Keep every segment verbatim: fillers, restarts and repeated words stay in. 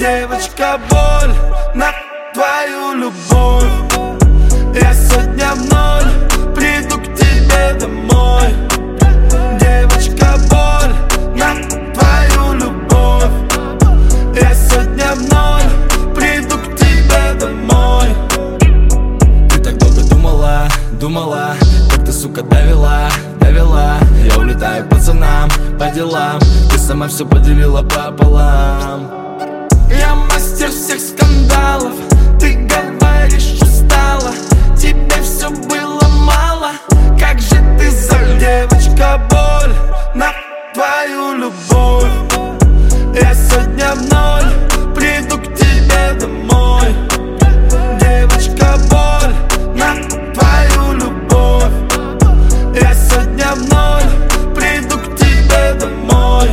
Девочка, боль на твою любовь. Я сегодня в ноль приду к тебе домой. Девочка, боль на твою любовь. Я сегодня в ноль приду к тебе домой. Ты так долго думала, думала, как ты, сука, довела, довела. Я улетаю к пацанам по делам, ты сама все поделила пополам. Я мастер всех скандалов. Ты говоришь, устала, тебе все было мало. Как же ты за девочка, боль на твою любовь. Я сегодня в ноль приду к тебе домой. Девочка, боль на твою любовь. Я сегодня в ноль приду к тебе домой.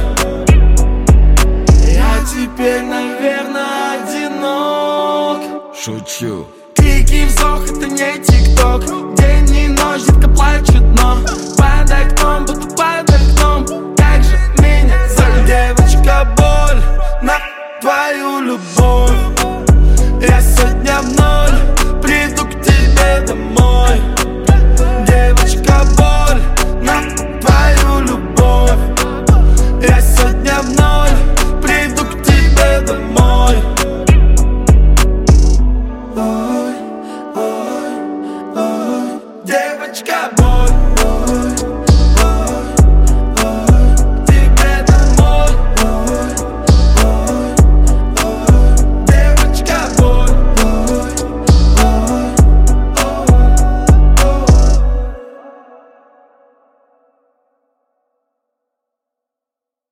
Я теперь, наверное, одинок. Шучу. Крики, вздох, это не тикток. День и ночь, детка плачет, но под окном, будто под окном. Как же меня зовут? Девочка, боль на твою любовь. Я сегодня в ноль приду к тебе домой. Девочка, боль на твою любовь. Я сегодня в ноль приду к тебе домой. Ой, ой, ой, девочка, боль.